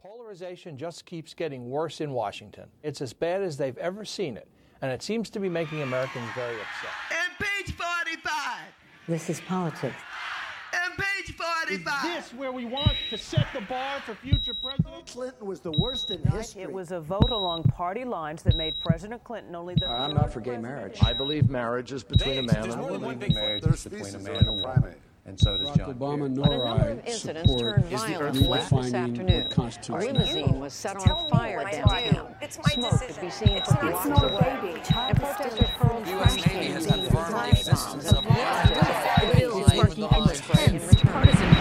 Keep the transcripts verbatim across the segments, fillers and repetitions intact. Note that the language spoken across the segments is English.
Polarization just keeps getting worse in Washington. It's as bad as they've ever seen it, and it seems to be making Americans very upset. Impeach forty-five! This is politics. Impeach forty-five! Is this where we want to set the bar for future presidents? Clinton was the worst in history. It was a vote along party lines that made President Clinton only the... I'm not for gay marriage. I believe marriage is between a man and a woman. I believe marriage is between a man and a woman. And so does John Obama Kerry. nor I support redefining what constitutes A limousine was set on fire downtown. It's my Smoke decision. could be seen It's from not blocks no away. baby. And protesters hurled trash cans and flash bombs and the bill is working pepper spray in return.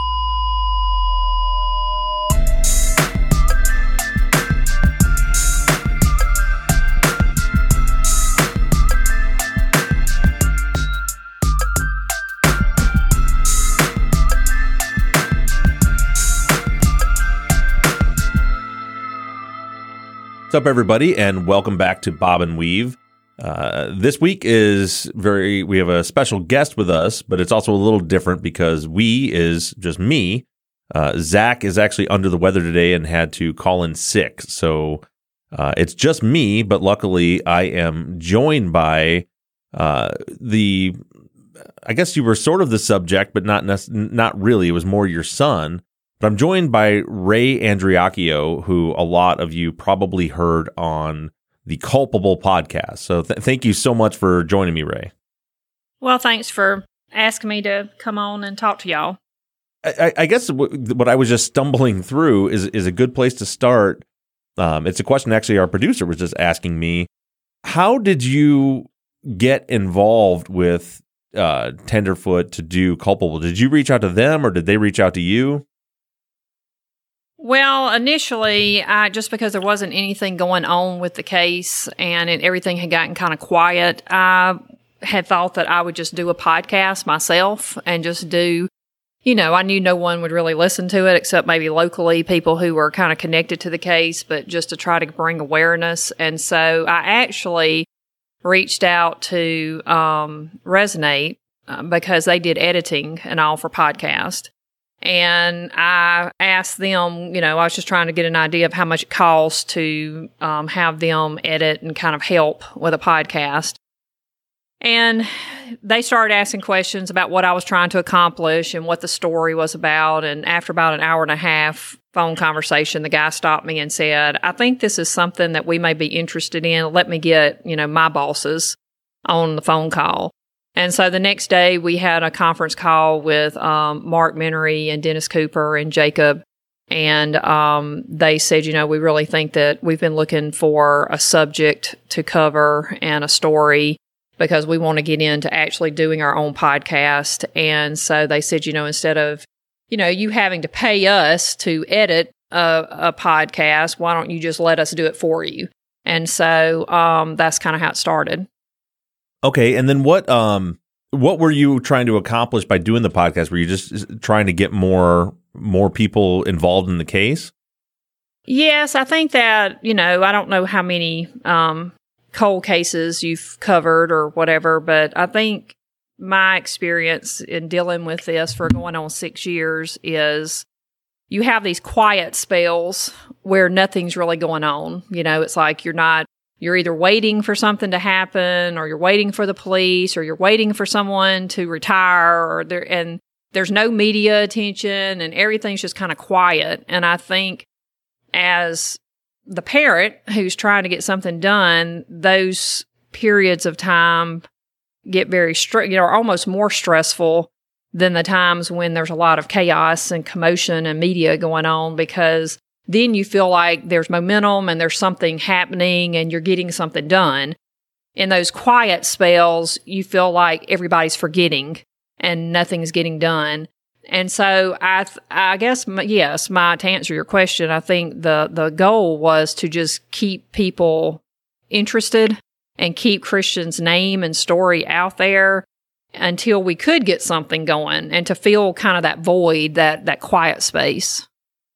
What's up, everybody, and welcome back to Bob and Weave. Uh, this week is very, we have a special guest with us, but it's also a little different because we is just me. Uh, Zach is actually under the weather today and had to call in sick. So uh, it's just me, but luckily I am joined by uh, the, I guess you were sort of the subject, but not nec- not really. It was more your son. But I'm joined by Ray Andriacchio, who a lot of you probably heard on the Culpable podcast. So th- thank you so much for joining me, Ray. Well, thanks for asking me to come on and talk to y'all. I, I guess w- what I was just stumbling through is, is a good place to start. Um, it's a question actually our producer was just asking me. How did you get involved with uh, Tenderfoot to do Culpable? Did you reach out to them or did they reach out to you? Well, initially, I, just because there wasn't anything going on with the case and it, everything had gotten kind of quiet, I had thought that I would just do a podcast myself and just do, you know, I knew no one would really listen to it except maybe locally, people who were kind of connected to the case, but just to try to bring awareness. And so I actually reached out to um, Resonate uh, because they did editing and all for podcast. And I asked them, you know, I was just trying to get an idea of how much it costs to um, have them edit and kind of help with a podcast. And they started asking questions about what I was trying to accomplish and what the story was about. And after about an hour and a half phone conversation, the guy stopped me and said, I think this is something that we may be interested in. Let me get, you know, my bosses on the phone call. And so the next day we had a conference call with um, Mark Menery and Dennis Cooper and Jacob. And um, they said, you know, we really think that we've been looking for a subject to cover and a story because we want to get into actually doing our own podcast. And so they said, you know, instead of, you know, you having to pay us to edit a, a podcast, why don't you just let us do it for you? And so um, that's kind of how it started. Okay, and then what um what were you trying to accomplish by doing the podcast? Were you just trying to get more more people involved in the case? Yes, I think that, you know, I don't know how many um cold cases you've covered or whatever, but I think my experience in dealing with this for going on six years is you have these quiet spells where nothing's really going on. You know, it's like you're not You're either waiting for something to happen or you're waiting for the police or you're waiting for someone to retire or there, and there's no media attention and everything's just kind of quiet. And I think as the parent who's trying to get something done, those periods of time get very, str- you know, almost more stressful than the times when there's a lot of chaos and commotion and media going on because then you feel like there's momentum and there's something happening and you're getting something done. In those quiet spells, you feel like everybody's forgetting and nothing's getting done. And so I, th- I guess, yes, my, to answer your question, I think the, the goal was to just keep people interested and keep Christian's name and story out there until we could get something going and to fill kind of that void, that, that quiet space.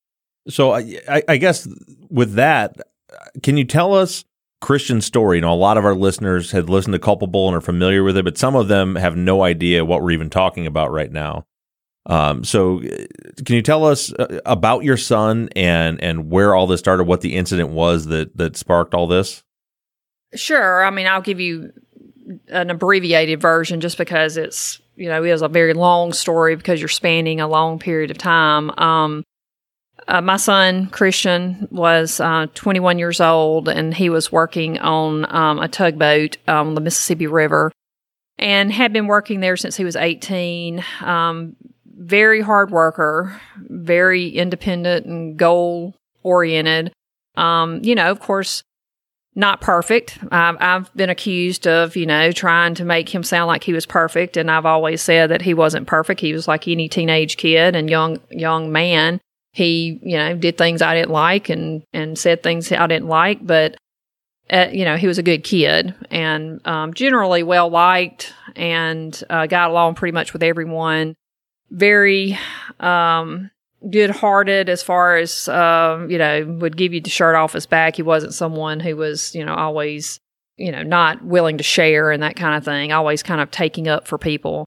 So I, I guess with that, can you tell us Christian's story? You know, a lot of our listeners had listened to Culpable and are familiar with it, but some of them have no idea what we're even talking about right now. Um, so can you tell us about your son and, and where all this started, what the incident was that, that sparked all this? Sure. I mean, I'll give you an abbreviated version just because it's, you know, it is a very long story because you're spanning a long period of time. Um, uh, my son, Christian, was uh, twenty-one years old, and he was working on um, a tugboat on the Mississippi River and had been working there since he was eighteen. Um, very hard worker, very independent and goal-oriented. Um, you know, of course, not perfect. I've, I've been accused of, you know, trying to make him sound like he was perfect, and I've always said that he wasn't perfect. He was like any teenage kid and young young man. He, you know, did things I didn't like and, and said things I didn't like, but, uh, you know, he was a good kid and um, generally well-liked and uh, got along pretty much with everyone. Very um, good-hearted as far as, uh, you know, would give you the shirt off his back. He wasn't someone who was, you know, always, you know, not willing to share and that kind of thing, always kind of taking up for people.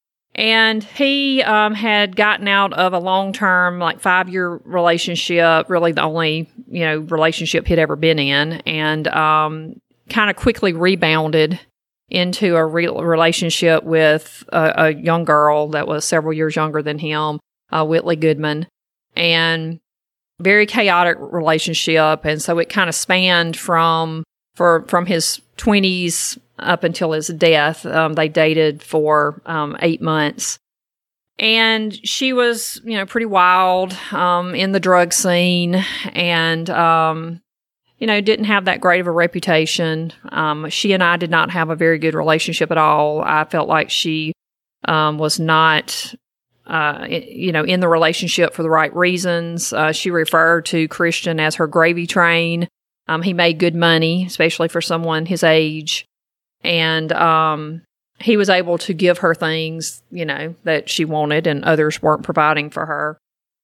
And he um, had gotten out of a long-term, like five-year relationship, really the only, you know, relationship he'd ever been in, and um, kind of quickly rebounded into a re- relationship with a, a young girl that was several years younger than him, uh, Whitley Goodman, and very chaotic relationship. And so it kind of spanned from for from his twenties up until his death. Um, they dated for um, eight months. And she was, you know, pretty wild um, in the drug scene and, um, you know, didn't have that great of a reputation. Um, she and I did not have a very good relationship at all. I felt like she um, was not, uh, you know, in the relationship for the right reasons. Uh, she referred to Christian as her gravy train. Um, he made good money, especially for someone his age. And um, he was able to give her things, you know, that she wanted and others weren't providing for her.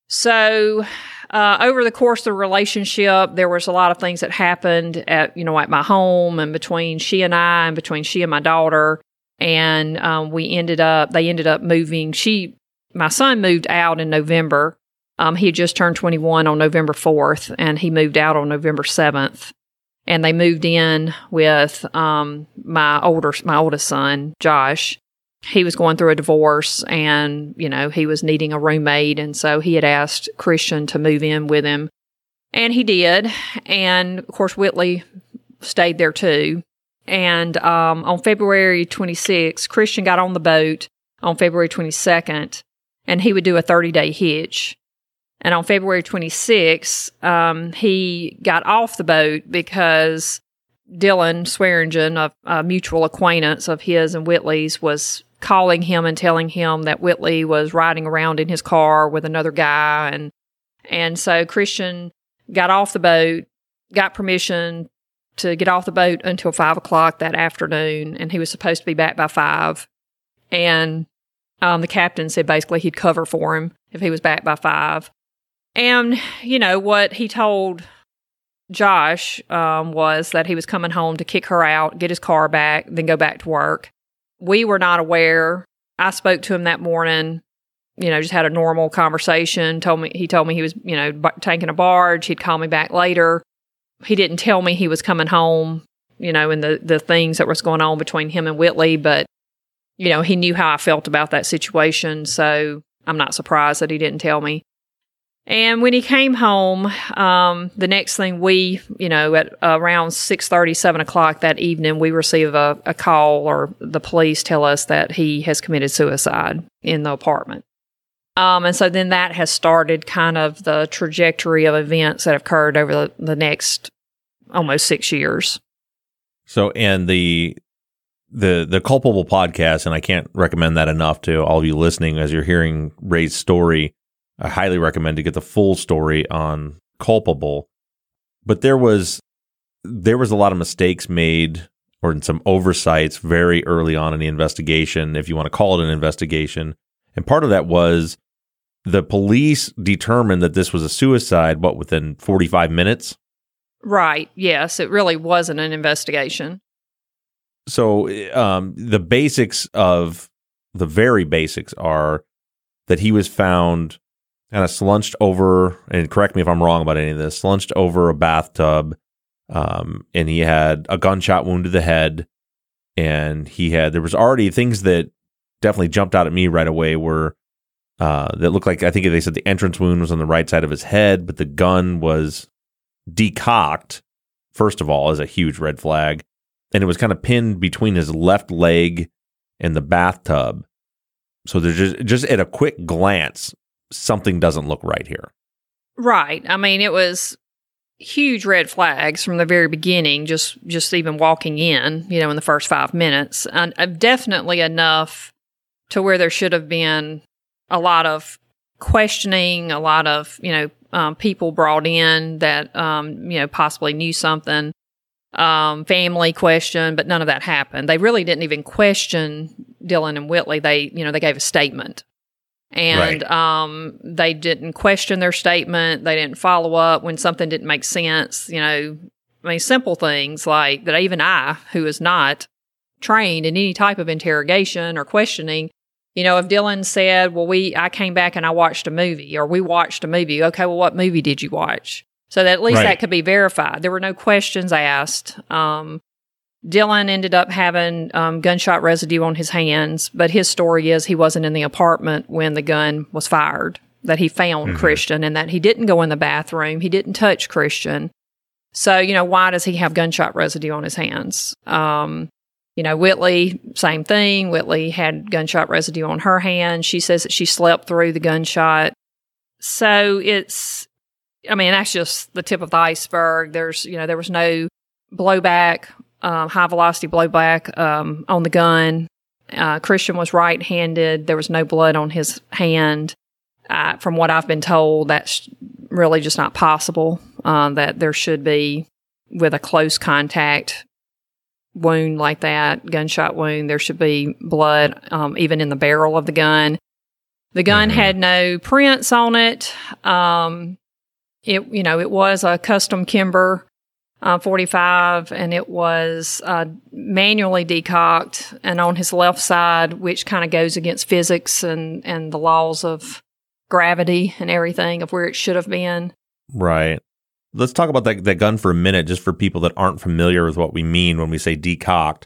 So uh, over the course of the relationship, there was a lot of things that happened at, you know, at my home and between she and I and between she and my daughter. And um, we ended up, they ended up moving. She, my son moved out in November. Um, he had just turned twenty-one on November fourth, and he moved out on November seventh. And they moved in with um, my older, my oldest son, Josh. He was going through a divorce, and you know he was needing a roommate, and so he had asked Christian to move in with him, and he did. And of course, Whitley stayed there too. And um, on February twenty-sixth, Christian got on the boat on February twenty-second, and he would do a thirty-day hitch. And on February twenty-sixth, um, he got off the boat because Dylan Swearingen, a, a mutual acquaintance of his and Whitley's, was calling him and telling him that Whitley was riding around in his car with another guy. And and so Christian got off the boat, got permission to get off the boat until five o'clock that afternoon, and he was supposed to be back by five. And um, the captain said basically he'd cover for him if he was back by five. And, you know, what he told Josh um, was that he was coming home to kick her out, get his car back, then go back to work. We were not aware. I spoke to him that morning, you know, just had a normal conversation. Told me He told me he was, you know, b- taking a barge. He'd call me back later. He didn't tell me he was coming home, you know, and the, the things that was going on between him and Whitley. But, you know, he knew how I felt about that situation. So I'm not surprised that he didn't tell me. And when he came home, um, the next thing we, you know, at uh, around six thirty, seven o'clock that evening, we receive a, a call, or the police tell us that he has committed suicide in the apartment. Um, and so then that has started kind of the trajectory of events that have occurred over the, the next almost six years. So, and the the the Culpable podcast, and I can't recommend that enough to all of you listening as you're hearing Ray's story. I highly recommend to get the full story on Culpable. But there was there was a lot of mistakes made, or some oversights very early on in the investigation, if you want to call it an investigation. And part of that was the police determined that this was a suicide, what, within forty-five minutes? Right. Yes, it really wasn't an investigation. So um, the basics of, the very basics are, that he was found kind of slunched over, and correct me if I'm wrong about any of this, slunched over a bathtub, um, and he had a gunshot wound to the head, and he had, there was already things that definitely jumped out at me right away were, uh, that looked like, I think they said the entrance wound was on the right side of his head, but the gun was decocked, first of all, is a huge red flag, and it was kind of pinned between his left leg and the bathtub. So there's just, just at a quick glance, something doesn't look right here. Right. I mean, it was huge red flags from the very beginning, just just even walking in, you know, in the first five minutes. And uh, definitely enough to where there should have been a lot of questioning, a lot of, you know, um, people brought in that, um, you know, possibly knew something, um, family question, but none of that happened. They really didn't even question Dylan and Whitley. They, you know, they gave a statement. And right. um, they didn't question their statement. They didn't follow up when something didn't make sense. You know, I mean, simple things like that. Even I, who is not trained in any type of interrogation or questioning, you know, if Dylan said, "Well, we, I came back and I watched a movie," or "We watched a movie." Okay, well, what movie did you watch? So that at least right. that could be verified. There were no questions asked. Um, Dylan ended up having um, gunshot residue on his hands, but his story is he wasn't in the apartment when the gun was fired, that he found mm-hmm. Christian, and that he didn't go in the bathroom. He didn't touch Christian. So, you know, why does he have gunshot residue on his hands? Um, you know, Whitley, same thing. Whitley had gunshot residue on her hand. She says that she slept through the gunshot. So it's, I mean, that's just the tip of the iceberg. There's, you know, there was no blowback. Um, high velocity blowback um, on the gun. Uh, Christian was right-handed. There was no blood on his hand. Uh, from what I've been told, that's really just not possible. Uh, that there should be, with a close contact wound like that, gunshot wound, there should be blood um, even in the barrel of the gun. The gun mm-hmm. had no prints on it. Um, it, you know, it was a custom Kimber Uh, forty-five, and it was uh, manually decocked, and on his left side, which kind of goes against physics and, and the laws of gravity and everything of where it should have been. Right. Let's talk about that, that gun for a minute, just for people that aren't familiar with what we mean when we say decocked.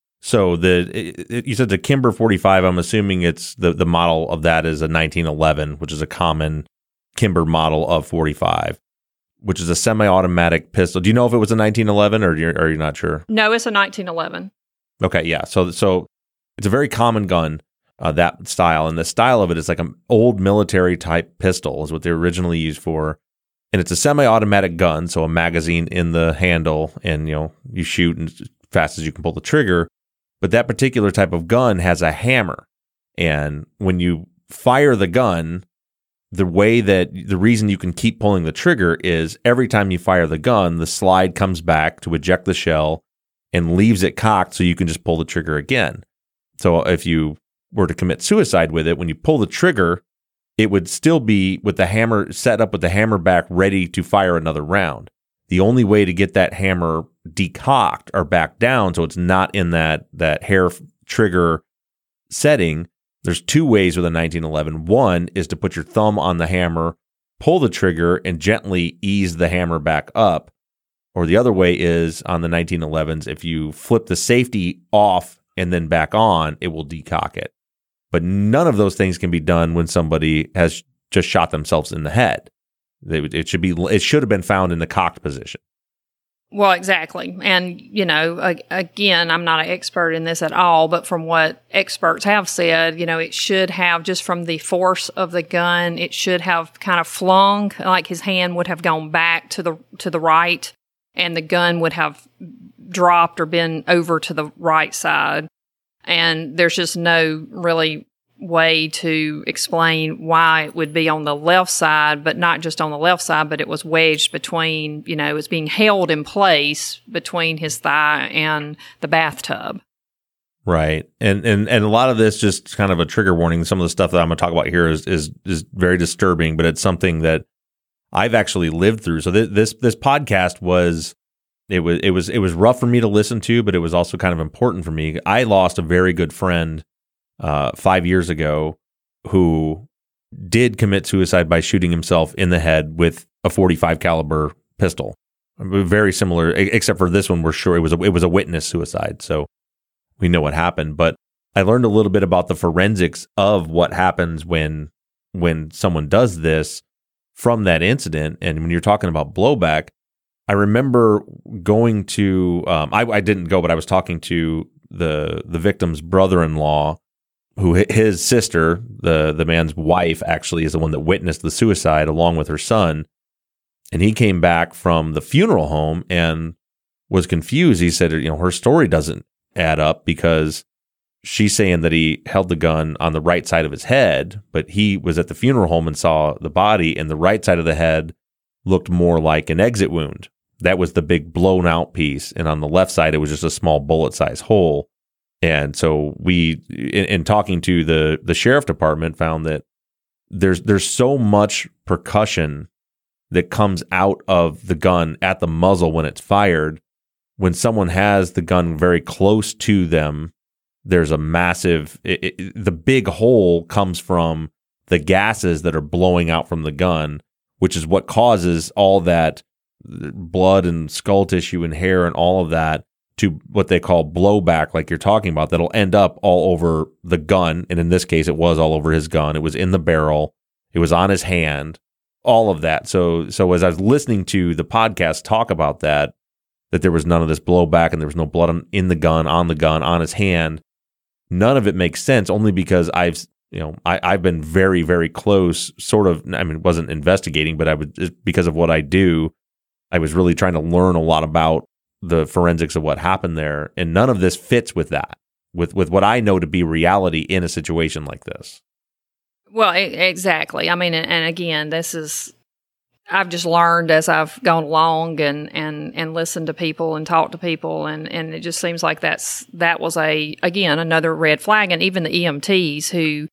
So the it, it, you said the Kimber forty-five. I'm assuming it's the the model of that is a nineteen eleven, which is a common Kimber model of forty-five. Which is a semi-automatic pistol. Do you know if it was a nineteen eleven, or are you not sure? No, it's a nineteen eleven. Okay, yeah. So, so it's a very common gun, uh, that style, and the style of it is like an old military type pistol is what they originally used for, and it's a semi-automatic gun, so a magazine in the handle, and you know you shoot as fast as you can pull the trigger. But that particular type of gun has a hammer, and when you fire the gun, the way that the reason you can keep pulling the trigger is every time you fire the gun, the slide comes back to eject the shell and leaves it cocked so you can just pull the trigger again. So if you were to commit suicide with it, when you pull the trigger, it would still be with the hammer set up with the hammer back ready to fire another round. The only way to get that hammer decocked or back down so it's not in that, that hair trigger setting, there's two ways with a nineteen eleven. One is to put your thumb on the hammer, pull the trigger, and gently ease the hammer back up. Or the other way is on the nineteen elevens, if you flip the safety off and then back on, it will decock it. But none of those things can be done when somebody has just shot themselves in the head. It should be. It should have been found in the cocked position. Well, exactly. And, you know, again, I'm not an expert in this at all, but from what experts have said, you know, it should have, just from the force of the gun, it should have kind of flung, like his hand would have gone back to the to the right, and the gun would have dropped or been over to the right side. And there's just no really way to explain why it would be on the left side, but not just on the left side, but it was wedged between, you know, it was being held in place between his thigh and the bathtub. Right. And and and a lot of this, just kind of a trigger warning, some of the stuff that I'm going to talk about here is is is very disturbing, but it's something that I've actually lived through. So th- this this podcast was it was it was it was rough for me to listen to, but it was also kind of important for me. I lost a very good friend Uh, five years ago, who did commit suicide by shooting himself in the head with a forty-five caliber pistol. Very similar, except for this one, we're sure it was a, it was a witness suicide, so we know what happened. But I learned a little bit about the forensics of what happens when when someone does this from that incident. And when you're talking about blowback, I remember going to um, I, I didn't go, but I was talking to the the victim's brother-in-law, who his sister, the the man's wife, actually is the one that witnessed the suicide along with her son. And he came back from the funeral home and was confused. He said, you know, her story doesn't add up because she's saying that he held the gun on the right side of his head, but he was at the funeral home and saw the body, and the right side of the head looked more like an exit wound. That was the big blown out piece. And on the left side, it was just a small bullet size hole. And so we, in, in talking to the, the sheriff department, found that there's there's so much percussion that comes out of the gun at the muzzle when it's fired. When someone has the gun very close to them, there's a massive, it, it, the big hole comes from the gases that are blowing out from the gun, which is what causes all that blood and skull tissue and hair and all of that to what they call blowback, like you're talking about, that'll end up all over the gun. And in this case, it was all over his gun. It was in the barrel. It was on his hand. All of that. So, so as I was listening to the podcast talk about that, that there was none of this blowback and there was no blood on, in the gun, on the gun, on his hand. None of it makes sense, only because I've, you know, I, I've been very, very close, sort of. I mean, wasn't investigating, but I would, because of what I do, I was really trying to learn a lot about the forensics of what happened there, and none of this fits with that, with with what I know to be reality in a situation like this. Well, exactly. I mean, and again, this is, I've just learned as I've gone along and, and, and listened to people and talked to people, and, and it just seems like that's, that was a, again, another red flag. And even the E M Ts who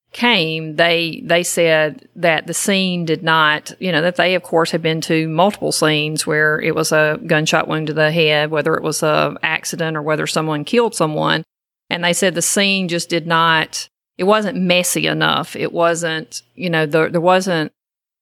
came, they, they said that the scene did not, you know, that they, of course, had been to multiple scenes where it was a gunshot wound to the head, whether it was a accident or whether someone killed someone. And they said the scene just did not, it wasn't messy enough. It wasn't, you know, there, there wasn't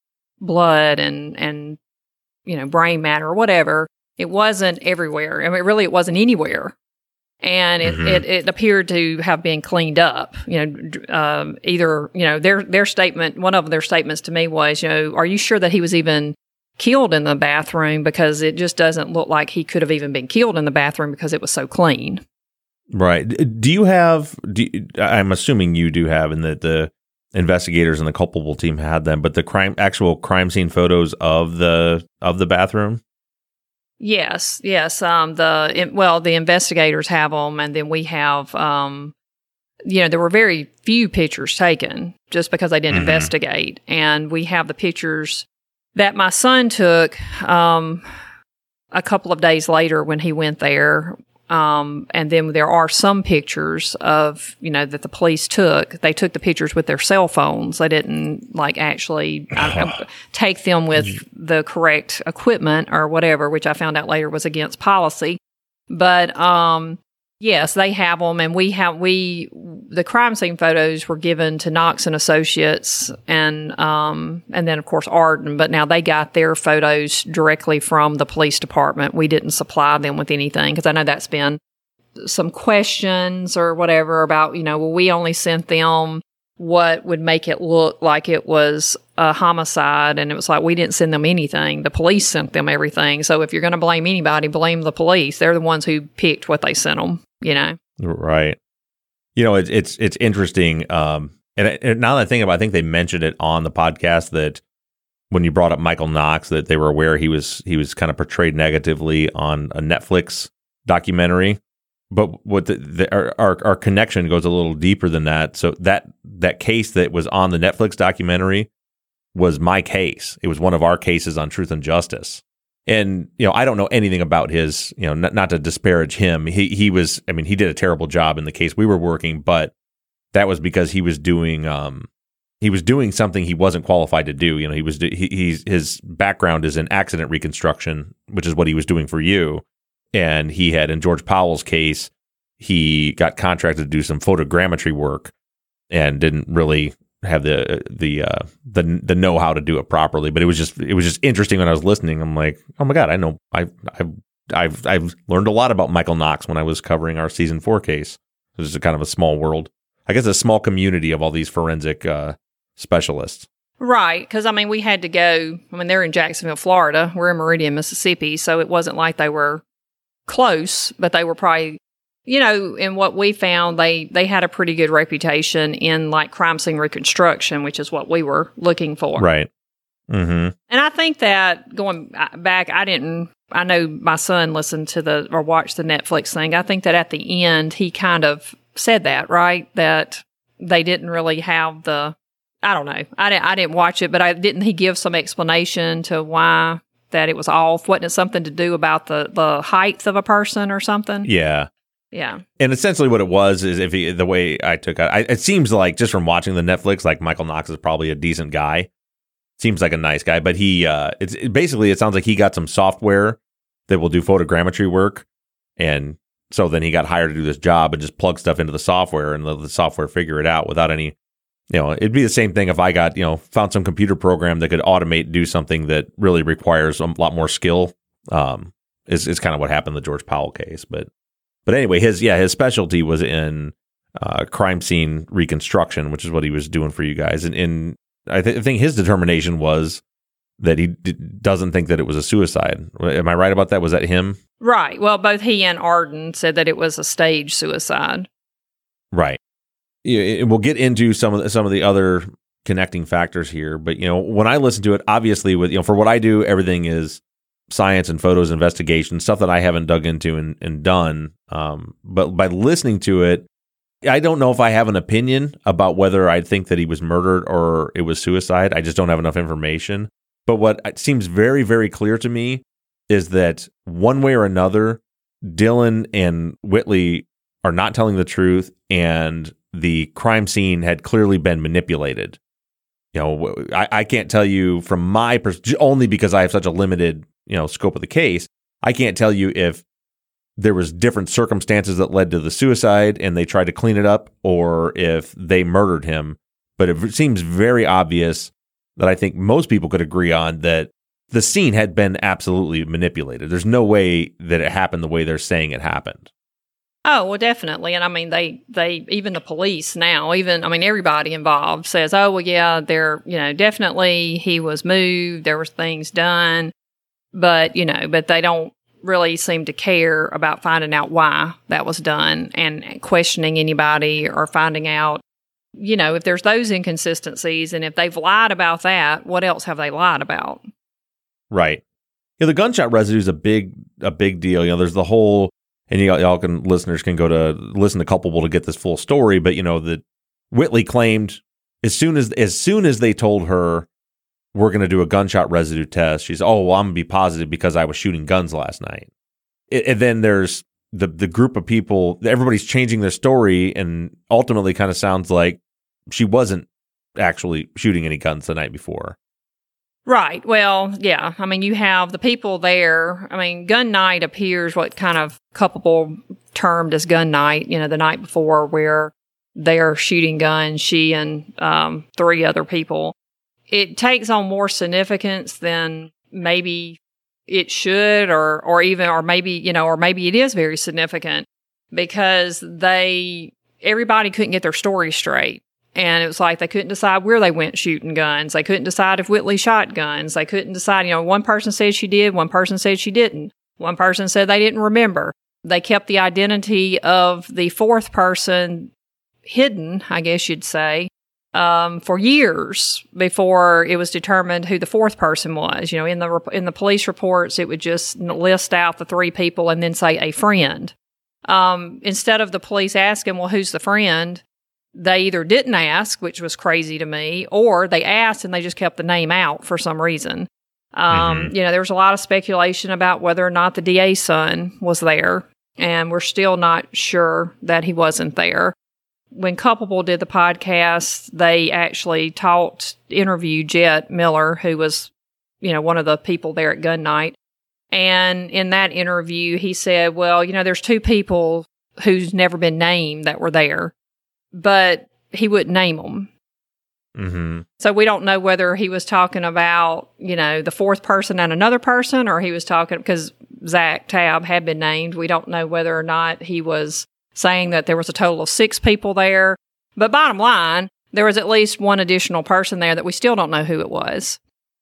blood and, and, you know, brain matter or whatever. It wasn't everywhere. I mean, really, it wasn't anywhere. And it, mm-hmm. it, it appeared to have been cleaned up. You know, um, either, you know, their, their statement, one of their statements to me was, you know, are you sure that he was even killed in the bathroom? Because it just doesn't look like he could have even been killed in the bathroom because it was so clean. Right. Do you have, do you, I'm assuming you do have, and that the investigators and the culpable team had them, but the crime, actual crime scene photos of the, of the bathroom? Yes. Yes. Um, the, well, the investigators have them, and then we have, um, you know, there were very few pictures taken just because they didn't mm-hmm. investigate. And we have the pictures that my son took, um, a couple of days later when he went there. Um, and then there are some pictures of, you know, that the police took. They took the pictures with their cell phones. They didn't, like, actually I, take them with the correct equipment or whatever, which I found out later was against policy. But, um, yes, they have them. And we have, we, the crime scene photos were given to Knox and Associates and, um, and then, of course, Arden. But now they got their photos directly from the police department. We didn't supply them with anything because I know that's been some questions or whatever about, you know, well, we only sent them what would make it look like it was a homicide. And it was like, we didn't send them anything. The police sent them everything. So if you're going to blame anybody, blame the police. They're the ones who picked what they sent them, you know? Right. You know, it's it's it's interesting. Um, and, and now that I think about it, I think they mentioned it on the podcast that when you brought up Michael Knox, that they were aware he was he was kind of portrayed negatively on a Netflix documentary. But what the, the our, our our connection goes a little deeper than that. So that that case that was on the Netflix documentary was my case. It was one of our cases on Truth and Justice. And, you know, I don't know anything about his, you know, not, not to disparage him. He he was, I mean, he did a terrible job in the case we were working, but that was because he was doing, um, he was doing something he wasn't qualified to do. You know, he was, he, he's, his background is in accident reconstruction, which is what he was doing for you. And he had, in George Powell's case, he got contracted to do some photogrammetry work and didn't really have the the uh, the the know how to do it properly. But it was just it was just interesting when I was listening. I'm like, oh my god, I know I I've I've I've learned a lot about Michael Knox when I was covering our season four case. It was just kind of a small world, I guess, a small community of all these forensic uh, specialists. Right, because I mean, we had to go. I mean, they're in Jacksonville, Florida. We're in Meridian, Mississippi, so it wasn't like they were close, but they were probably. You know, in what we found, they, they had a pretty good reputation in like crime scene reconstruction, which is what we were looking for. Right. Mm-hmm. And I think that going back, I didn't, I know my son listened to the, or watched the Netflix thing. I think that at the end, he kind of said that, right? That they didn't really have the, I don't know. I didn't, I didn't watch it, but I didn't he give some explanation to why that it was off? Wasn't it something to do about the, the height of a person or something? Yeah. Yeah. And essentially what it was is if he, the way I took it, I, it seems like just from watching the Netflix, like Michael Knox is probably a decent guy. Seems like a nice guy, but he, uh, it's it, basically, it sounds like he got some software that will do photogrammetry work. And so then he got hired to do this job and just plug stuff into the software and let the software figure it out without any, you know, it'd be the same thing if I got, you know, found some computer program that could automate, do something that really requires a lot more skill. Um, is, is kind of what happened in the George Powell case. But, But anyway, his yeah his specialty was in uh, crime scene reconstruction, which is what he was doing for you guys. And, and I, th- I think his determination was that he d- doesn't think that it was a suicide. Am I right about that? Was that him? Right. Well, both he and Arden said that it was a staged suicide. Right. Yeah, we'll get into some of the, some of the other connecting factors here, but you know, when I listen to it, obviously, with you know, for what I do, everything is science and photos, investigation, stuff that I haven't dug into and, and done. Um, but by listening to it, I don't know if I have an opinion about whether I think that he was murdered or it was suicide. I just don't have enough information. But what seems very, very clear to me is that one way or another, Dylan and Whitley are not telling the truth, and the crime scene had clearly been manipulated. You know, I, I can't tell you from my perspective, only because I have such a limited you know, scope of the case, I can't tell you if there was different circumstances that led to the suicide and they tried to clean it up, or if they murdered him. But it seems very obvious that I think most people could agree on that the scene had been absolutely manipulated. There's no way that it happened the way they're saying it happened. Oh, well, definitely. And I mean, they, they, even the police now, even, I mean, everybody involved says, oh, well, yeah, they're, you know, definitely he was moved. There was things done. But, you know, but they don't really seem to care about finding out why that was done and questioning anybody or finding out, you know, if there's those inconsistencies, and if they've lied about that, what else have they lied about? Right. You know, the gunshot residue is a big, a big deal. You know, there's the whole, and y'all, y'all can, listeners can go to listen to Culpable to get this full story, but, you know, that Whitley claimed as soon as, as soon as they told her, we're going to do a gunshot residue test, she's, oh, well, I'm going to be positive because I was shooting guns last night. It, and then there's the the group of people, everybody's changing their story, and ultimately kind of sounds like she wasn't actually shooting any guns the night before. Right. Well, yeah. I mean, you have the people there. I mean, gun night appears what kind of Culpable termed as gun night, you know, the night before, where they're shooting guns, she and um, three other people. It takes on more significance than maybe it should, or, or even, or maybe, you know, or maybe it is very significant, because they, everybody couldn't get their story straight. And it was like they couldn't decide where they went shooting guns. They couldn't decide if Whitley shot guns. They couldn't decide, you know, one person said she did, one person said she didn't. One person said they didn't remember. They kept the identity of the fourth person hidden, I guess you'd say, um, for years before it was determined who the fourth person was. You know, in the in the police reports, it would just list out the three people and then say a friend. Um, instead of the police asking, well, who's the friend? They either didn't ask, which was crazy to me, or they asked and they just kept the name out for some reason. Um, mm-hmm. You know, there was a lot of speculation about whether or not the D A's son was there, and we're still not sure that he wasn't there. When Culpable did the podcast, they actually talked, interviewed Jet Miller, who was, you know, one of the people there at gun night. And in that interview, he said, well, you know, there's two people who's never been named that were there, but he wouldn't name them. Mm-hmm. So we don't know whether he was talking about, you know, the fourth person and another person, or he was talking, because Zach Tabb had been named. We don't know whether or not he was saying that there was a total of six people there. But bottom line, there was at least one additional person there that we still don't know who it was.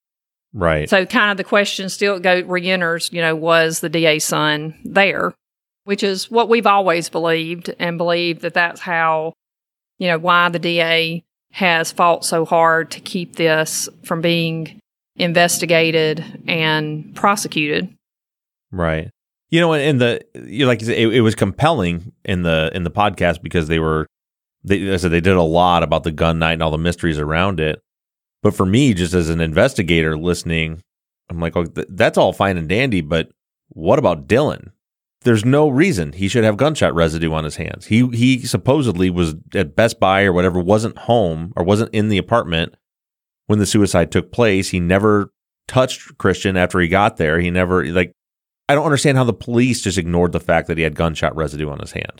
Right. So kind of the question still go re-enters, you know, was the D A's son there? Which is what we've always believed, and believed that that's how, you know, why the D A has fought so hard to keep this from being investigated and prosecuted. Right. You know, and the you like you said, it, it was compelling in the in the podcast because they were they I said they did a lot about the gun night and all the mysteries around it. But for me, just as an investigator listening, I'm like, oh, th- that's all fine and dandy, but what about Dylan? There's no reason he should have gunshot residue on his hands. He he supposedly was at Best Buy or whatever, wasn't home or wasn't in the apartment when the suicide took place. He never touched Christian after he got there. He never, like, I don't understand how the police just ignored the fact that he had gunshot residue on his hand.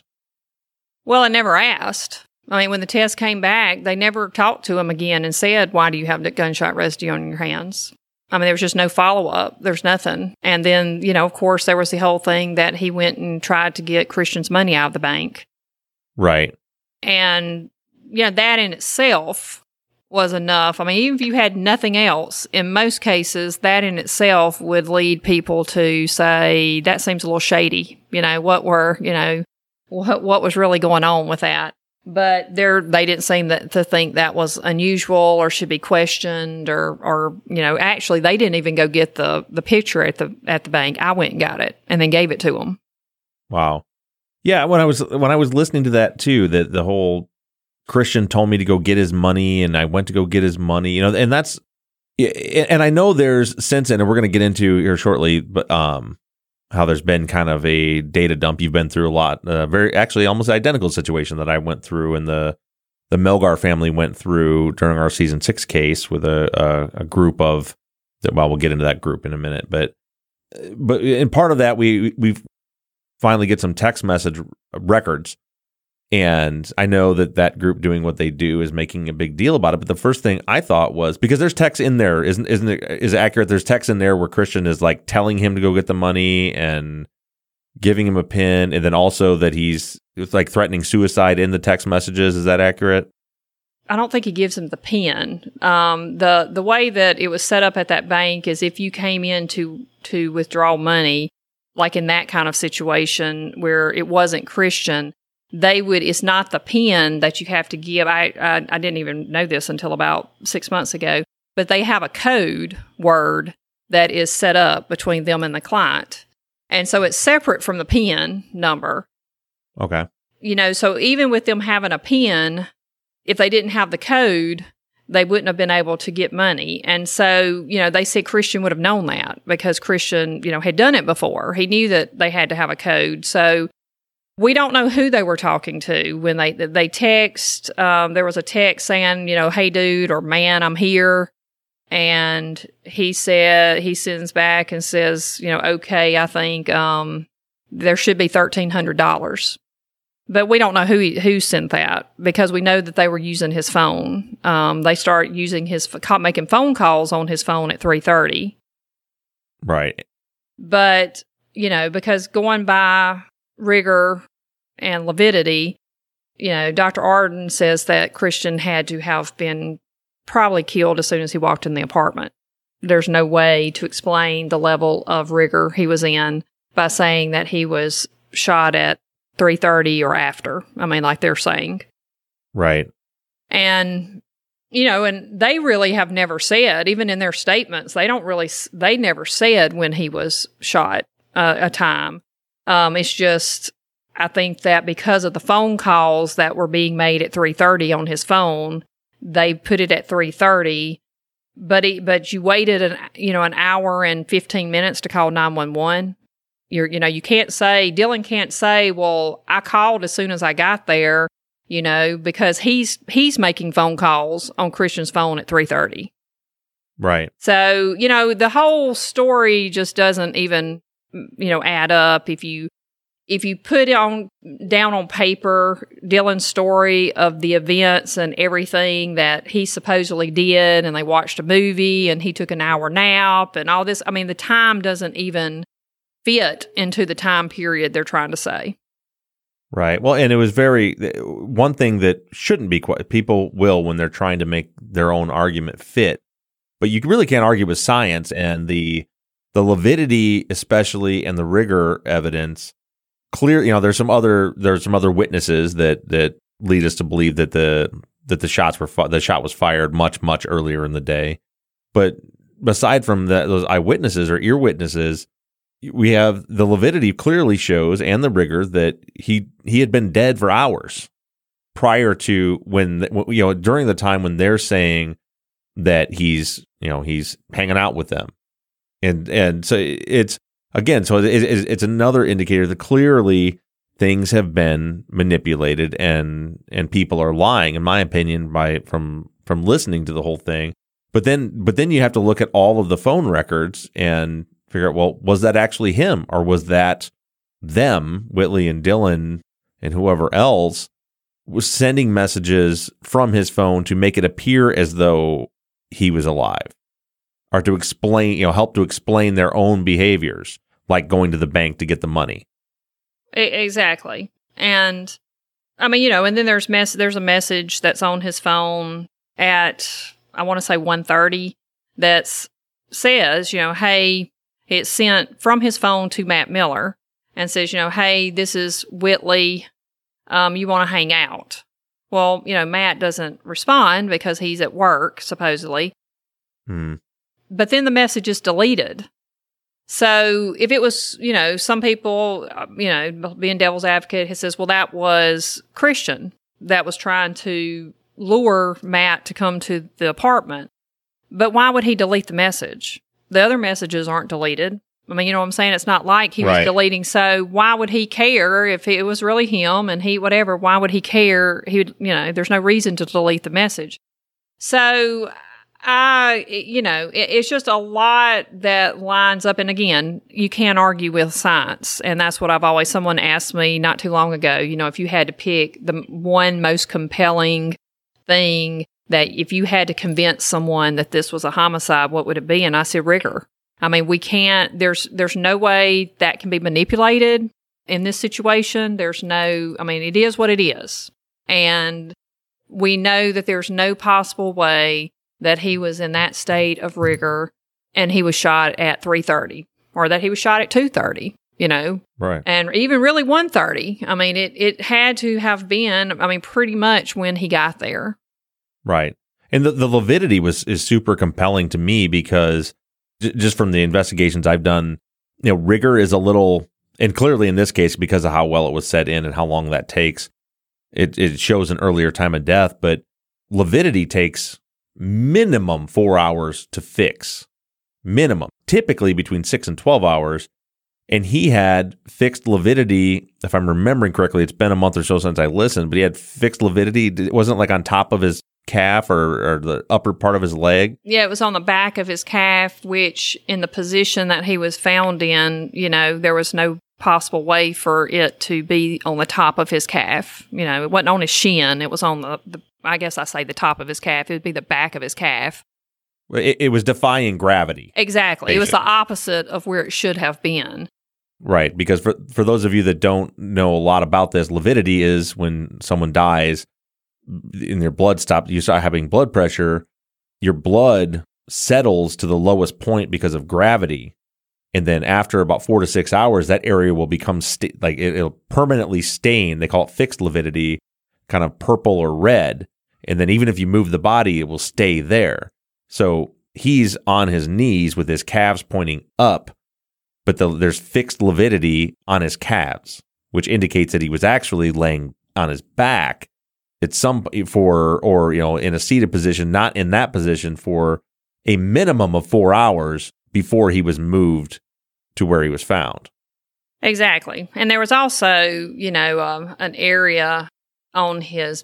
Well, I never asked. I mean, when the test came back, they never talked to him again and said, why do you have the gunshot residue on your hands? I mean, there was just no follow-up. There's nothing. And then, you know, of course, there was the whole thing that he went and tried to get Christian's money out of the bank. Right. And, you know, that in itself was enough. I mean, even if you had nothing else, in most cases, that in itself would lead people to say, that seems a little shady. You know, what were, you know, what, what was really going on with that? But they're, they didn't seem that, to think that was unusual or should be questioned, or, or you know, actually they didn't even go get the, the picture at the at the bank. I went and got it and then gave it to them. Wow. Yeah, when I was when I was listening to that too, that the whole Christian told me to go get his money, and I went to go get his money, you know, and that's, and I know there's since, and we're going to get into here shortly, but um. how there's been kind of a data dump. You've been through a lot, uh, very actually almost identical situation that I went through, and the the Melgar family went through during our season six case with a a, a group of. Well, we'll get into that group in a minute, but but in part of that, we we finally get some text message records, and I know that that group doing what they do is making a big deal about it. But the first thing I thought was, because there's text in there, isn't isn't it, is it accurate? There's text in there where Christian is like telling him to go get the money and giving him a pin, and then also that he's it's like threatening suicide in the text messages. Is that accurate? I don't think he gives him the pin. Um, the the way that it was set up at that bank is if you came in to to withdraw money, like in that kind of situation where it wasn't Christian, they would, it's not the pin that you have to give. I, I I didn't even know this until about six months ago, but they have a code word that is set up between them and the client. And so it's separate from the pin number. Okay. You know, so even with them having a pin, if they didn't have the code, they wouldn't have been able to get money. And so, you know, they said Christian would have known that because Christian, you know, had done it before. He knew that they had to have a code. So we don't know who they were talking to when they they text. Um, there was a text saying, you know, hey, dude, or man, I'm here. And he said, he sends back and says, you know, okay, I think um, there should be thirteen hundred dollars. But we don't know who he, who sent that because we know that they were using his phone. Um, they start using his, making phone calls on his phone at three thirty. Right. But, you know, because going by rigor and lividity, you know, Doctor Arden says that Christian had to have been probably killed as soon as he walked in the apartment. There's no way to explain the level of rigor he was in by saying that he was shot at three thirty or after. I mean, like they're saying. Right. And, you know, and they really have never said, even in their statements, they don't really, they never said when he was shot uh, a time. Um, it's just, I think that because of the phone calls that were being made at three thirty on his phone, they put it at three thirty, but he, but you waited an, you know, an hour and fifteen minutes to call nine one one. You're, you know, you can't say, Dylan can't say, well, I called as soon as I got there, you know, because he's, he's making phone calls on Christian's phone at three thirty. Right. So, you know, the whole story just doesn't even, you know, add up if you, if you put on down on paper Dylan's story of the events and everything that he supposedly did, and they watched a movie and he took an hour nap and all this, I mean, the time doesn't even fit into the time period they're trying to say. Right. Well, and it was very, one thing that shouldn't be quite, people will when they're trying to make their own argument fit, but you really can't argue with science and the the Lividity especially and the rigor evidence. Clear, you know, there's some other there's some other witnesses that that lead us to believe that the that the shots were fi- the shot was fired much much earlier in the day. But aside from that, those eyewitnesses or ear witnesses, we have the Lividity clearly shows and the rigor that he he had been dead for hours prior to when, you know, during the time when they're saying that he's, you know, he's hanging out with them, and and so it's. Again, so it, it, it's another indicator that clearly things have been manipulated and and people are lying, in my opinion, by from from listening to the whole thing. But then, but then you have to look at all of the phone records and figure out, well, was that actually him, or was that them, Whitley and Dylan and whoever else, was sending messages from his phone to make it appear as though he was alive, or to explain, you know, help to explain their own behaviors, like going to the bank to get the money. Exactly. And I mean, you know, and then there's mess there's a message that's on his phone at, I want to say one thirty, that says, you know, hey, it's sent from his phone to Matt Miller and says, you know, hey, this is Whitley. Um, you want to hang out? Well, you know, Matt doesn't respond because he's at work, supposedly. Hmm. But then the message is deleted. So if it was, you know, some people, you know, being devil's advocate, he says, well, that was Christian that was trying to lure Matt to come to the apartment. But why would he delete the message? The other messages aren't deleted. I mean, you know what I'm saying? It's not like he right. was deleting. So why would he care if it was really him and he, whatever, why would he care? He would, you know, there's no reason to delete the message. So I, you know, it, it's just a lot that lines up. And again, you can't argue with science. And that's what I've always, someone asked me not too long ago, you know, if you had to pick the one most compelling thing that if you had to convince someone that this was a homicide, what would it be? And I said, rigor. I mean, we can't, there's, there's no way that can be manipulated in this situation. There's no, I mean, it is what it is. And we know that there's no possible way that he was in that state of rigor and he was shot at three thirty or that he was shot at two thirty, you know? Right. And even really one thirty. I mean, it, it had to have been, I mean, pretty much when he got there. Right. And the, the Lividity was, is super compelling to me because j- just from the investigations I've done, you know, rigor is a little, and clearly in this case, because of how well it was set in and how long that takes, it, it shows an earlier time of death, but Lividity takes minimum four hours to fix. Minimum. Typically between six and twelve hours. And he had fixed Lividity, if I'm remembering correctly, it's been a month or so since I listened, but he had fixed Lividity. It wasn't like on top of his calf or, or the upper part of his leg. Yeah, it was on the back of his calf, which in the position that he was found in, you know, there was no possible way for it to be on the top of his calf. You know, it wasn't on his shin. It was on the, the I guess I say the top of his calf. It would be the back of his calf. It, it was defying gravity. Exactly. Basically. It was the opposite of where it should have been. Right, because for for those of you that don't know a lot about this, Lividity is when someone dies and their blood stops, you start having blood pressure, your blood settles to the lowest point because of gravity. And then after about four to six hours, that area will become, sta- like it, it'll permanently stain. They call it fixed Lividity, kind of purple or red. And then even if you move the body, it will stay there. So he's on his knees with his calves pointing up, but the, there's fixed Lividity on his calves, which indicates that he was actually laying on his back at some for, or, you know, in a seated position, not in that position for a minimum of four hours before he was moved to where he was found. Exactly. And there was also, you know, um, an area on his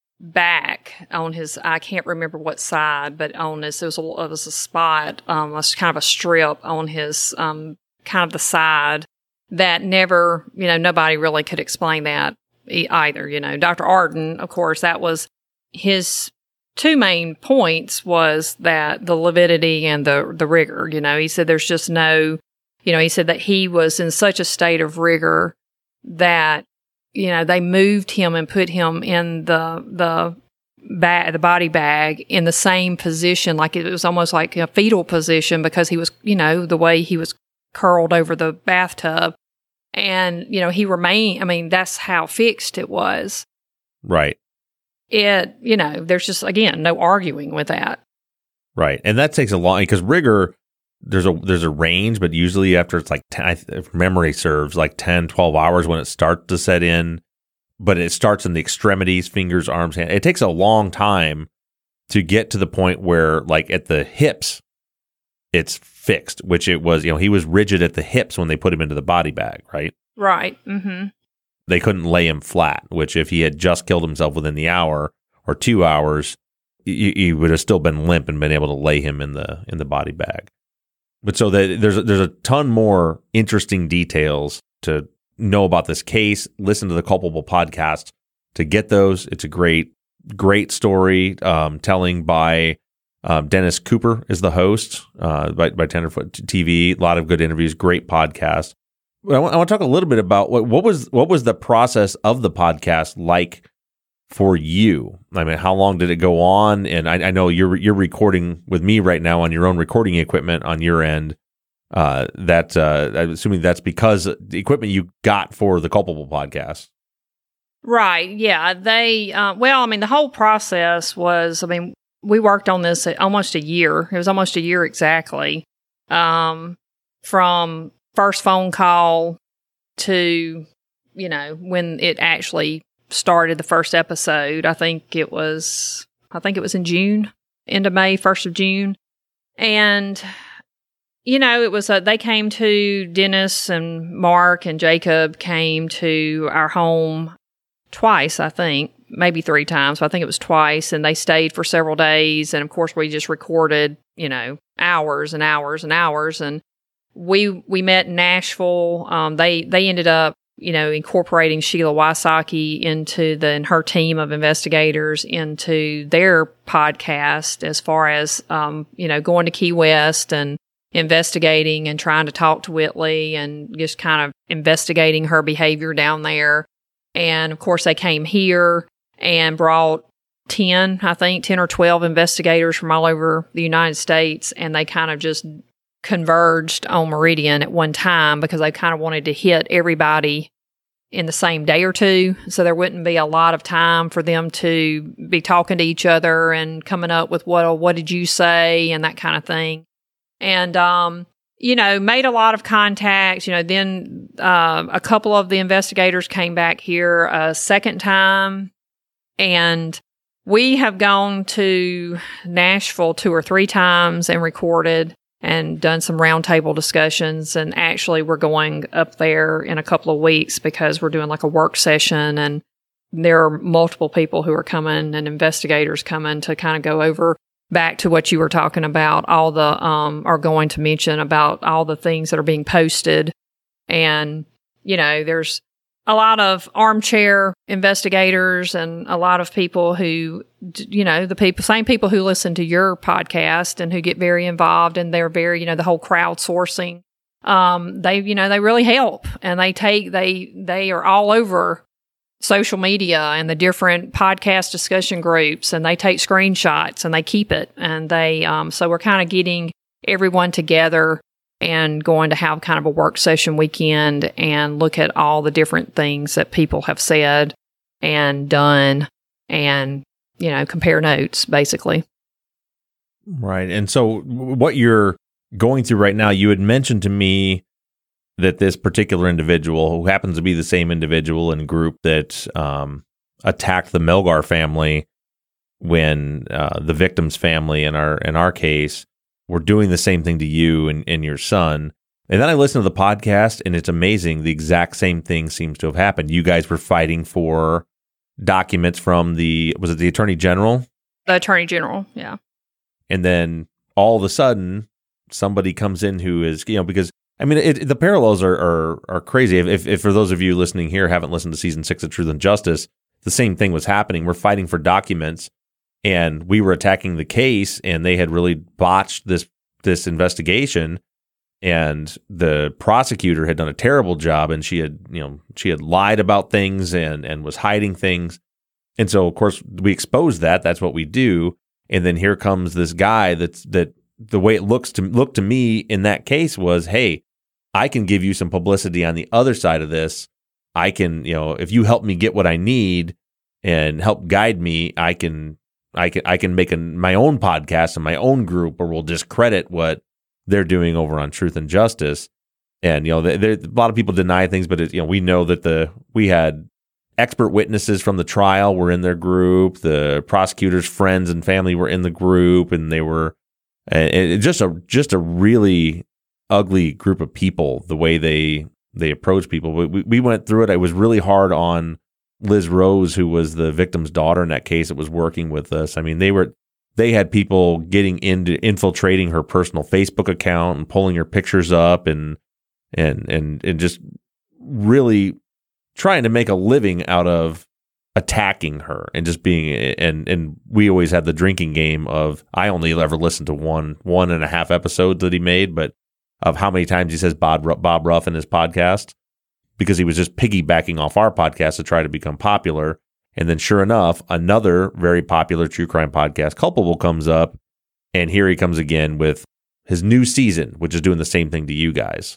back, on his, I can't remember what side, but on this, it was a, it was a spot, um, it was kind of a strip on his, um, kind of the side that never, you know, nobody really could explain that e- either. You know, Doctor Arden, of course, that was his two main points was that the lividity and the the rigor. You know, he said there's just no, you know, he said that he was in such a state of rigor that, you know, they moved him and put him in the the bag, the body bag in the same position, like it was almost like a fetal position because he was, you know, the way he was curled over the bathtub. And, you know, he remained, I mean, that's how fixed it was. Right. It, you know, there's just, again, no arguing with that. Right. And that takes a long, because rigor, there's a there's a range, but usually after it's like, ten, if memory serves, like ten, twelve hours when it starts to set in, but it starts in the extremities, fingers, arms, hands. It takes a long time to get to the point where, like, at the hips, it's fixed, which it was, you know, he was rigid at the hips when they put him into the body bag, right? Right. Mm-hmm. They couldn't lay him flat, which if he had just killed himself within the hour or two hours, he, he would have still been limp and been able to lay him in the in the body bag. But so that there's there's a ton more interesting details to know about this case. Listen to the Culpable podcast to get those. It's a great, great story um, telling by um, Dennis Cooper is the host uh, by, by Tenderfoot T V. A lot of good interviews, great podcast. I want, I want to talk a little bit about what, what was what was the process of the podcast like for you? I mean, how long did it go on? And I, I know you're you're recording with me right now on your own recording equipment on your end. Uh, that uh, I'm assuming that's because the equipment you got for the Culpable podcast. Right. Yeah. They. Uh, well, I mean, the whole process was. I mean, we worked on this almost a year. It was almost a year exactly. Um, from first phone call to, you know, when it actually started the first episode. I think it was, I think it was in June, end of May, first of June. And, you know, it was, uh, they came to, Dennis and Mark and Jacob came to our home twice, I think, maybe three times. But I think it was twice. And they stayed for several days. And of course, we just recorded, you know, hours and hours and hours. And we, we met in Nashville. Um, they, they ended up, you know, incorporating Sheila Wysocki into the, and her team of investigators into their podcast as far as, um, you know, going to Key West and investigating and trying to talk to Whitley and just kind of investigating her behavior down there. And of course, they came here and brought ten, I think, ten or twelve investigators from all over the United States. And they kind of just converged on Meridian at one time because they kind of wanted to hit everybody in the same day or two. So there wouldn't be a lot of time for them to be talking to each other and coming up with what, what did you say and that kind of thing. And, um, you know, made a lot of contacts. You know, then uh, a couple of the investigators came back here a second time. And we have gone to Nashville two or three times and recorded and done some roundtable discussions. And actually, we're going up there in a couple of weeks because we're doing like a work session. And there are multiple people who are coming and investigators coming to kind of go over back to what you were talking about, all the, um, are going to mention about all the things that are being posted. And, you know, there's a lot of armchair investigators and a lot of people who, you know, the people, same people who listen to your podcast and who get very involved and they're very, you know, the whole crowdsourcing. Um, they, you know, they really help and they take, they, they are all over social media and the different podcast discussion groups and they take screenshots and they keep it. And they, um, so we're kind of getting everyone together and going to have kind of a work session weekend and look at all the different things that people have said and done and, you know, compare notes basically. Right. And so what you're going through right now, you had mentioned to me that this particular individual, who happens to be the same individual and group that um, attacked the Melgar family when uh, the victim's family in our in our case were doing the same thing to you and, and your son. And then I listened to the podcast, and it's amazing. The exact same thing seems to have happened. You guys were fighting for documents from the, was it the Attorney General? The Attorney General, yeah. And then all of a sudden, somebody comes in who is, you know, because I mean, it, the parallels are, are are crazy. If, if if for those of you listening here haven't listened to season six of Truth and Justice, the same thing was happening. We're fighting for documents, and we were attacking the case, and they had really botched this this investigation, and the prosecutor had done a terrible job, and she had you know she had lied about things and and was hiding things, and so of course we exposed that. That's what we do, and then here comes this guy that's that the way it looks to look to me in that case was, hey, I can give you some publicity on the other side of this. I can, you know, if you help me get what I need and help guide me, I can, I can, I can make a, my own podcast and my own group, or we'll discredit what they're doing over on Truth and Justice. And you know, there, there, a lot of people deny things, but it, you know, we know that the we had expert witnesses from the trial were in their group. The prosecutor's friends and family were in the group, and they were, and it, just a just a really ugly group of people, the way they they approach people. We, we went through it. It was really hard on Liz Rose, who was the victim's daughter in that case that was working with us. I mean, they were they had people getting into infiltrating her personal Facebook account and pulling her pictures up and and and and just really trying to make a living out of attacking her and just being and and we always had the drinking game of, I only ever listened to one one and a half episodes that he made, but of how many times he says Bob, Bob Ruff in his podcast, because he was just piggybacking off our podcast to try to become popular. And then sure enough, another very popular true crime podcast, Culpable, comes up, and here he comes again with his new season, which is doing the same thing to you guys.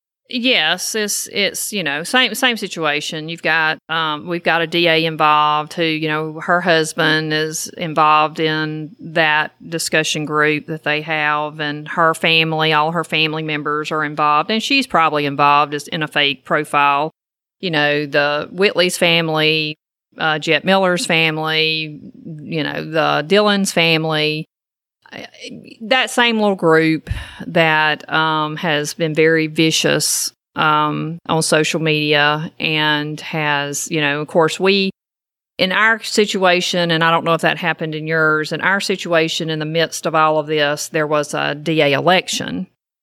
Yes, it's it's you know same same situation. You've got um, we've got a D A involved who, you know, her husband is involved in that discussion group that they have, and her family, all her family members are involved, and she's probably involved as in a fake profile. You know, the Whitley's family, uh, Jet Miller's family, you know, the Dillon's family. That same little group that um, has been very vicious um, on social media and has, you know, of course, we, in our situation, and I don't know if that happened in yours, in our situation, in the midst of all of this, there was a D A election.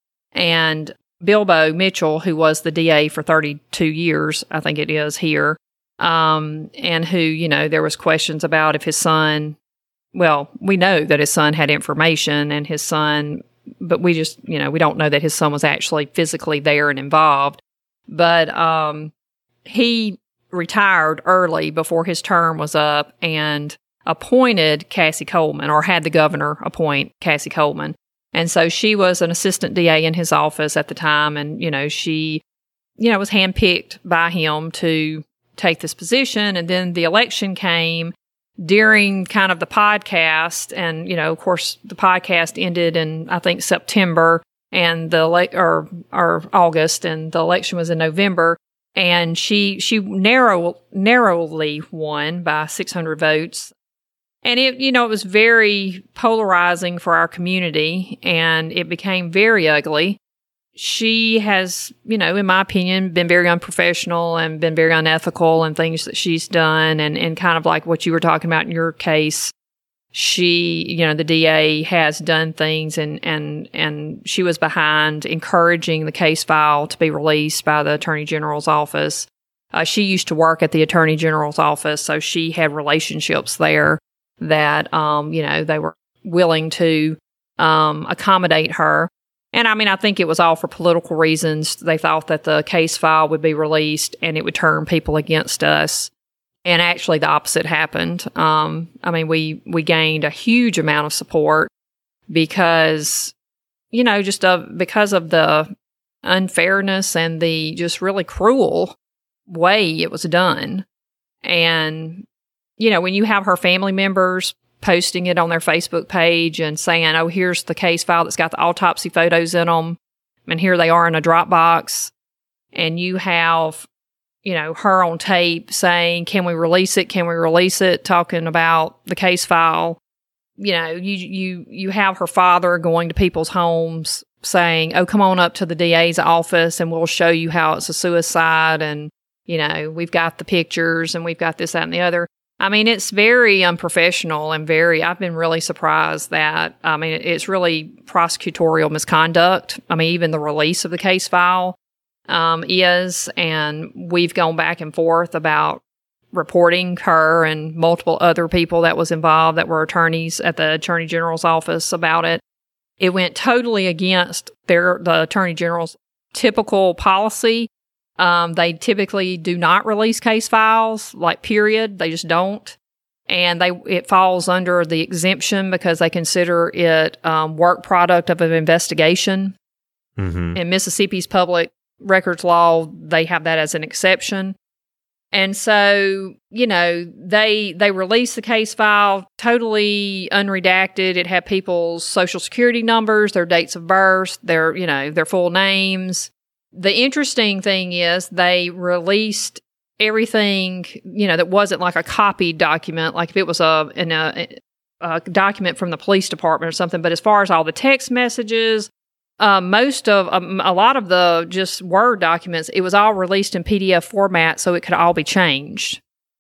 And Bilbo Mitchell, who was the D A for thirty-two years, I think it is here, um, and who, you know, there was questions about if his son... Well, we know that his son had information and his son, but we just, you know, we don't know that his son was actually physically there and involved. But um, he retired early before his term was up and appointed Cassie Coleman, or had the governor appoint Cassie Coleman. And so she was an assistant D A in his office at the time. And, you know, she, you know, was handpicked by him to take this position. And then the election came during kind of the podcast, and, you know, of course, the podcast ended in, I think, September, and the le- or or August, and the election was in November, and she she narrow narrowly won by six hundred votes, and it you know it was very polarizing for our community, and it became very ugly. She has, you know, in my opinion, been very unprofessional and been very unethical in things that she's done. And, and kind of like what you were talking about in your case, she, you know, the D A has done things, and, and, and she was behind encouraging the case file to be released by the Attorney General's office. Uh, she used to work at the Attorney General's office, so she had relationships there that, um, you know, they were willing to um, accommodate her. And I mean, I think it was all for political reasons. They thought that the case file would be released and it would turn people against us. And actually the opposite happened. Um, I mean, we, we gained a huge amount of support because, you know, just uh, because of the unfairness and the just really cruel way it was done. And, you know, when you have her family members posting it on their Facebook page and saying, oh, here's the case file that's got the autopsy photos in them, and here they are in a Dropbox, and you have, you know, her on tape saying, can we release it? Can we release it? Talking about the case file. You know, you, you, you have her father going to people's homes saying, oh, come on up to the D A's office and we'll show you how it's a suicide. And, you know, we've got the pictures and we've got this, that, and the other. I mean, it's very unprofessional and very, I've been really surprised that, I mean, it's really prosecutorial misconduct. I mean, even the release of the case file um, is, and we've gone back and forth about reporting her and multiple other people that was involved that were attorneys at the Attorney General's office about it. It went totally against their the Attorney General's typical policy. Um, they typically do not release case files, like period. They just don't. And they it falls under the exemption because they consider it um, work product of an investigation. Mm-hmm. In Mississippi's public records law, they have that as an exception. And so, you know, they they released the case file totally unredacted. It had people's social security numbers, their dates of birth, their, you know, their full names. The interesting thing is they released everything, you know, that wasn't like a copied document, like if it was a, in a, a document from the police department or something. But as far as all the text messages, uh, most of, um, a lot of the just Word documents, it was all released in P D F format so it could all be changed.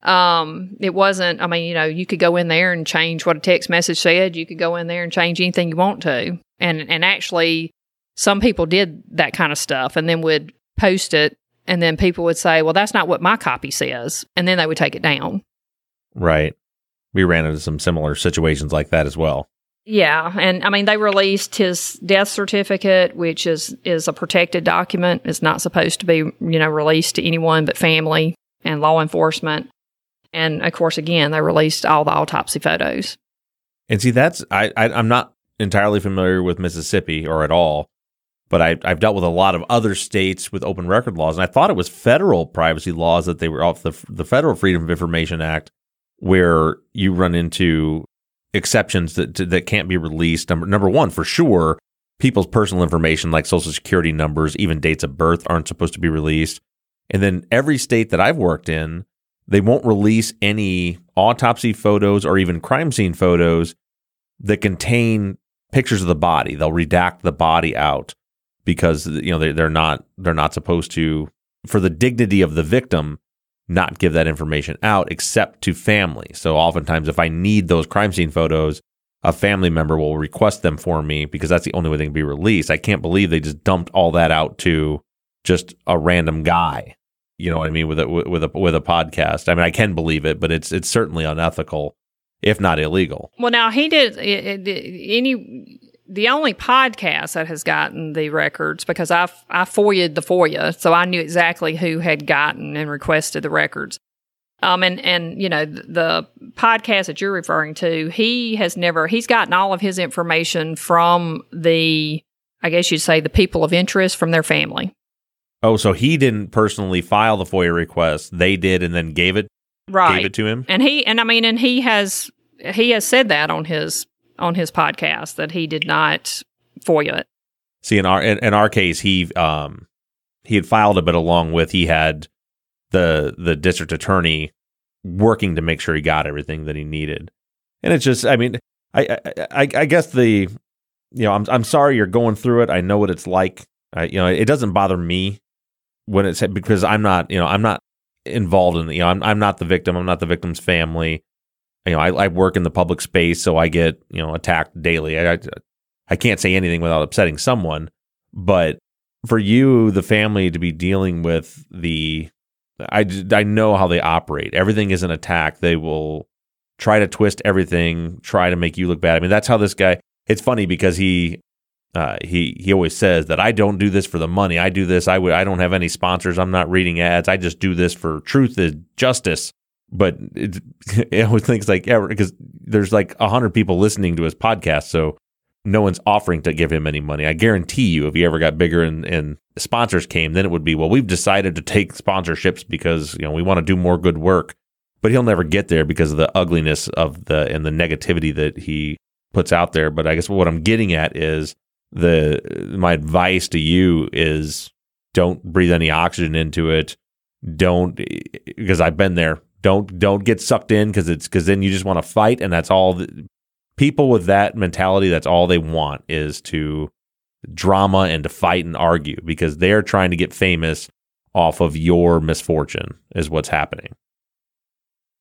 Um, it wasn't, I mean, you know, you could go in there and change what a text message said. You could go in there and change anything you want to. And, and actually, some people did that kind of stuff and then would post it, and then people would say, well, that's not what my copy says, and then they would take it down. Right. We ran into some similar situations like that as well. Yeah, and I mean, they released his death certificate, which is, is a protected document. It's not supposed to be, you know, released to anyone but family and law enforcement. And, of course, again, they released all the autopsy photos. And see, that's, I, I, I'm not entirely familiar with Mississippi or at all. But I, I've dealt with a lot of other states with open record laws, and I thought it was federal privacy laws that they were off the the Federal Freedom of Information Act, where you run into exceptions that that can't be released. Number number one, for sure, people's personal information like social security numbers, even dates of birth, aren't supposed to be released. And then every state that I've worked in, they won't release any autopsy photos or even crime scene photos that contain pictures of the body. They'll redact the body out, because, you know, they, they're not they're not supposed to, for the dignity of the victim, not give that information out except to family. So oftentimes, if I need those crime scene photos, a family member will request them for me because that's the only way they can be released. I can't believe they just dumped all that out to just a random guy. You know what I mean? With a with a with a podcast. I mean, I can believe it, but it's it's certainly unethical, if not illegal. Well, now he did it, it, any. The only podcast that has gotten the records, because I I FOIA'd the FOIA, so I knew exactly who had gotten and requested the records. Um, and, and, you know, the, the podcast that you're referring to, he has never, he's gotten all of his information from the, I guess you'd say, the people of interest, from their family. Oh, so he didn't personally file the FOIA request. They did, and then gave it, right. gave it to him? And he, and I mean, and he has, he has said that on his on his podcast, that he did not FOIA it. See, in our in, in our case, he um he had filed it, but along with, he had the the district attorney working to make sure he got everything that he needed. And it's just, I mean, I I, I guess the, you know, I'm I'm sorry you're going through it. I know what it's like. I, you know, it doesn't bother me when it's, because I'm not, you know, I'm not involved in, you know, I'm I'm not the victim. I'm not the victim's family. You know, I, I work in the public space, so I get, you know, attacked daily. I, I, I can't say anything without upsetting someone. But for you, the family, to be dealing with the, I, I know how they operate. Everything is an attack. They will try to twist everything, try to make you look bad. I mean, that's how this guy, it's funny because he, uh, he, he always says that I don't do this for the money. I do this. I would, I don't have any sponsors. I'm not reading ads. I just do this for truth and justice. But it, it always thinks like, yeah, because there's like a hundred people listening to his podcast, so no one's offering to give him any money. I guarantee you, if he ever got bigger and, and sponsors came, then it would be, well, we've decided to take sponsorships because, you know, we want to do more good work. But he'll never get there because of the ugliness of the and the negativity that he puts out there. But I guess what I'm getting at is the my advice to you is don't breathe any oxygen into it. Don't, because I've been there. Don't don't get sucked in because it's because then you just want to fight, and that's all. The, people with that mentality, that's all they want, is to drama and to fight and argue, because they're trying to get famous off of your misfortune is what's happening.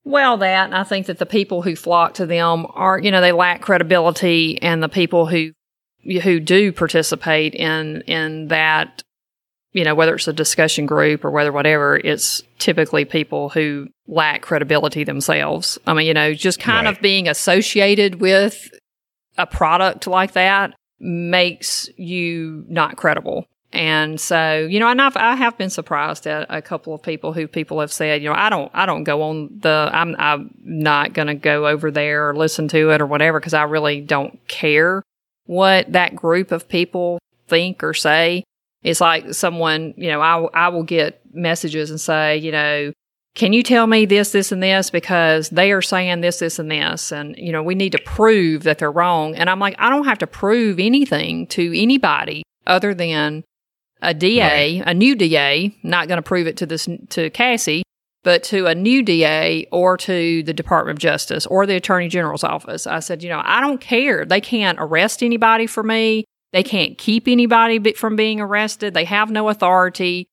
Well, that, and I think that the people who flock to them are, you know, they lack credibility, and the people who who do participate in in that, you know, whether it's a discussion group or whether whatever, it's typically people who lack credibility themselves. I mean, you know, just kind Right. of being associated with a product like that makes you not credible. And so, you know, and I've, I have been surprised at a couple of people who people have said, you know, I don't, I don't go on the, I'm, I'm not going to go over there or listen to it or whatever, because I really don't care what that group of people think or say. It's like someone, you know, I, I will get messages and say, you know, can you tell me this, this, and this, because they are saying this, this, and this, and, you know, we need to prove that they're wrong. And I'm like, I don't have to prove anything to anybody other than a D A, right. a new D A, not going to prove it to this to Cassie, but to a new D A or to the Department of Justice or the Attorney General's office. I said, you know, I don't care. They can't arrest anybody for me. They can't keep anybody from being arrested. They have no authority.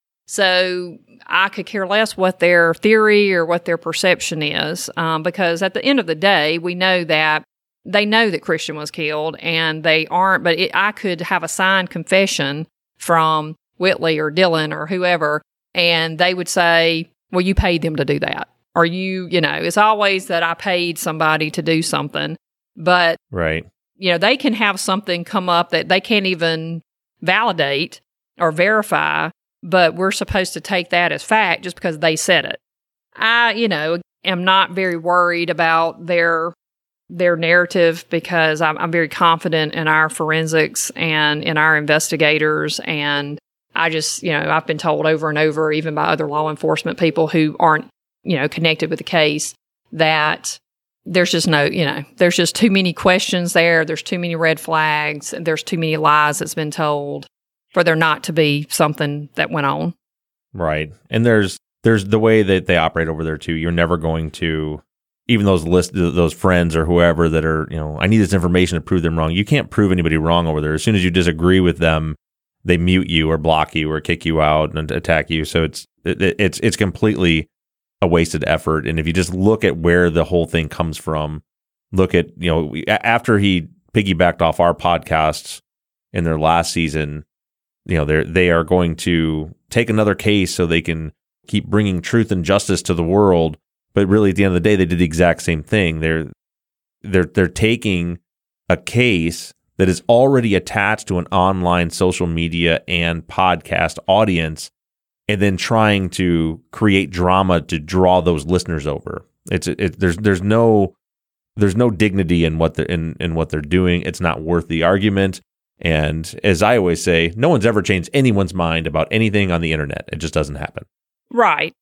So I could care less what their theory or what their perception is, um, because at the end of the day, we know that they know that Christian was killed, and they aren't, but it, I could have a signed confession from Whitley or Dylan or whoever, and they would say, well, you paid them to do that. Or you, you know, it's always that I paid somebody to do something. But, right. you know, they can have something come up that they can't even validate or verify, but we're supposed to take that as fact just because they said it. I, you know, am not very worried about their their narrative, because I'm, I'm very confident in our forensics and in our investigators. And I just, you know, I've been told over and over, even by other law enforcement people who aren't, you know, connected with the case, that there's just no, you know, there's just too many questions there. There's too many red flags. There's too many lies that's been told for there not to be something that went on. Right. And there's there's the way that they operate over there too. You're never going to, even those list those friends or whoever that are, you know, I need this information to prove them wrong. You can't prove anybody wrong over there. As soon as you disagree with them, they mute you or block you or kick you out and attack you. So it's it, it's it's completely a wasted effort. And if you just look at where the whole thing comes from, look at, you know, after he piggybacked off our podcasts in their last season, you know, they're they are going to take another case so they can keep bringing truth and justice to the world. But really, at the end of the day, they did the exact same thing. They're they're they're taking a case that is already attached to an online social media and podcast audience, and then trying to create drama to draw those listeners over. It's it, there's there's no there's no dignity in what they're in, in what they're doing. It's not worth the argument. And as I always say, no one's ever changed anyone's mind about anything on the internet. It just doesn't happen. Right.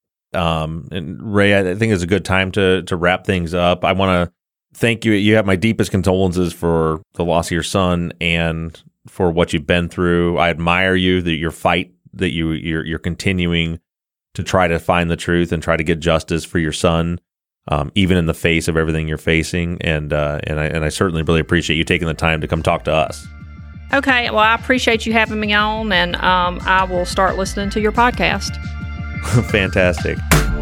Um, and Ray, I think it's a good time to to wrap things up. I want to thank you. You have my deepest condolences for the loss of your son and for what you've been through. I admire you, that your fight, that you you're you're continuing to try to find the truth and try to get justice for your son, um, even in the face of everything you're facing. And uh, and I and I certainly really appreciate you taking the time to come talk to us. Okay, well, I appreciate you having me on, and um, I will start listening to your podcast. Fantastic.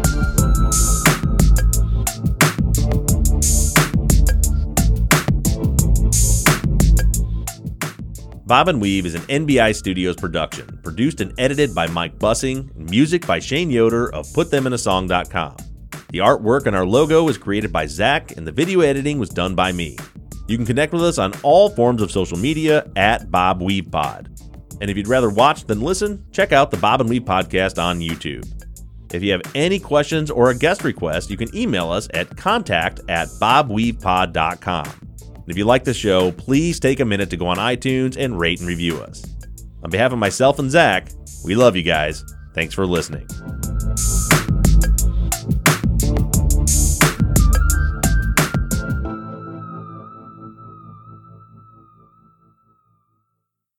Bob and Weave is an N B I Studios production, produced and edited by Mike Bussing, and music by Shane Yoder of put them in a song dot com. The artwork on our logo was created by Zach, and the video editing was done by me. You can connect with us on all forms of social media at Bob Weave Pod. And if you'd rather watch than listen, check out the Bob and Weave podcast on YouTube. If you have any questions or a guest request, you can email us at contact at bob weave pod dot com. And if you like the show, please take a minute to go on iTunes and rate and review us. On behalf of myself and Zach, we love you guys. Thanks for listening.